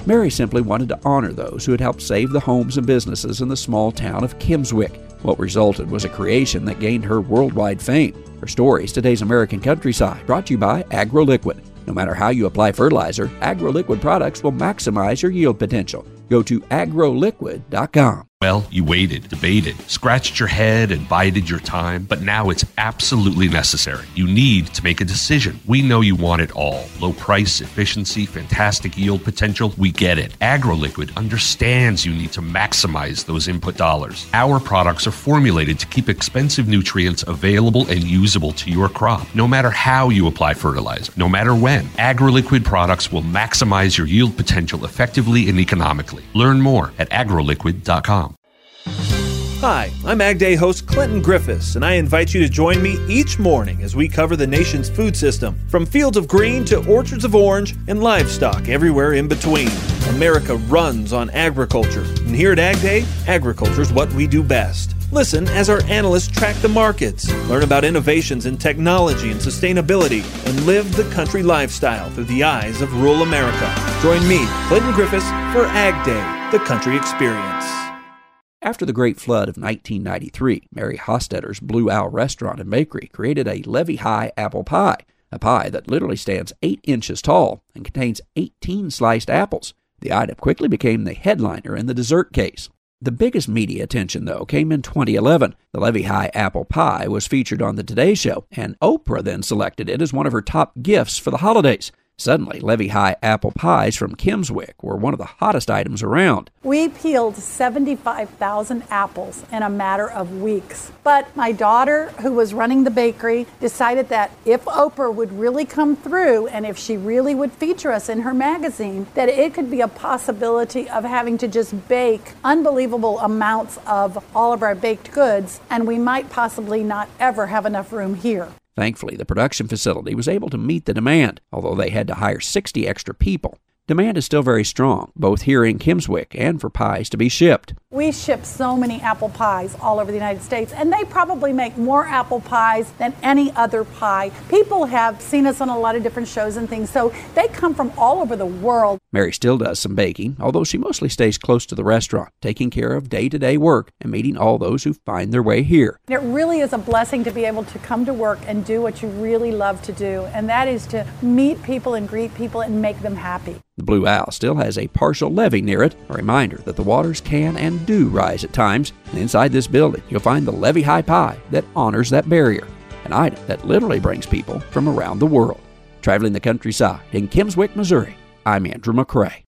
Mary simply wanted to honor those who had helped save the homes and businesses in the small town of Kimmswick. What resulted was a creation that gained her worldwide fame. Her story is today's American Countryside, brought to you by AgroLiquid. No matter how you apply fertilizer, AgroLiquid products will maximize your yield potential. Go to agroliquid.com. Well, you waited, debated, scratched your head, and bided your time, but now it's absolutely necessary. You need to make a decision. We know you want it all. Low price, efficiency, fantastic yield potential. We get it. AgroLiquid understands you need to maximize those input dollars. Our products are formulated to keep expensive nutrients available and usable to your crop, no matter how you apply fertilizer, no matter when. AgroLiquid products will maximize your yield potential effectively and economically. Learn more at agroliquid.com. Hi, I'm Ag Day host Clinton Griffiths, and I invite you to join me each morning as we cover the nation's food system, from fields of green to orchards of orange and livestock everywhere in between. America runs on agriculture, and here at Ag Day, agriculture is what we do best. Listen as our analysts track the markets, learn about innovations in technology and sustainability, and live the country lifestyle through the eyes of rural America. Join me, Clinton Griffiths, for Ag Day, the country experience. After the Great Flood of 1993, Mary Hostetter's Blue Owl Restaurant and Bakery created a levy-high apple pie, a pie that literally stands 8 inches tall and contains 18 sliced apples. The item quickly became the headliner in the dessert case. The biggest media attention, though, came in 2011. The levy-high apple pie was featured on the Today Show, and Oprah then selected it as one of her top gifts for the holidays. Suddenly, levy-high apple pies from Kimmswick were one of the hottest items around. We peeled 75,000 apples in a matter of weeks. But my daughter, who was running the bakery, decided that if Oprah would really come through and if she really would feature us in her magazine, that it could be a possibility of having to just bake unbelievable amounts of all of our baked goods, and we might possibly not ever have enough room here. Thankfully, the production facility was able to meet the demand, although they had to hire 60 extra people. Demand is still very strong, both here in Kimmswick and for pies to be shipped. We ship so many apple pies all over the United States, and they probably make more apple pies than any other pie. People have seen us on a lot of different shows and things, so they come from all over the world. Mary still does some baking, although she mostly stays close to the restaurant, taking care of day-to-day work and meeting all those who find their way here. It really is a blessing to be able to come to work and do what you really love to do, and that is to meet people and greet people and make them happy. The Blue Owl still has a partial levee near it, a reminder that the waters can and do rise at times. And inside this building, you'll find the levy-high pie that honors that barrier, an item that literally brings people from around the world. Traveling the countryside in Kimmswick, Missouri, I'm Andrew McCrae.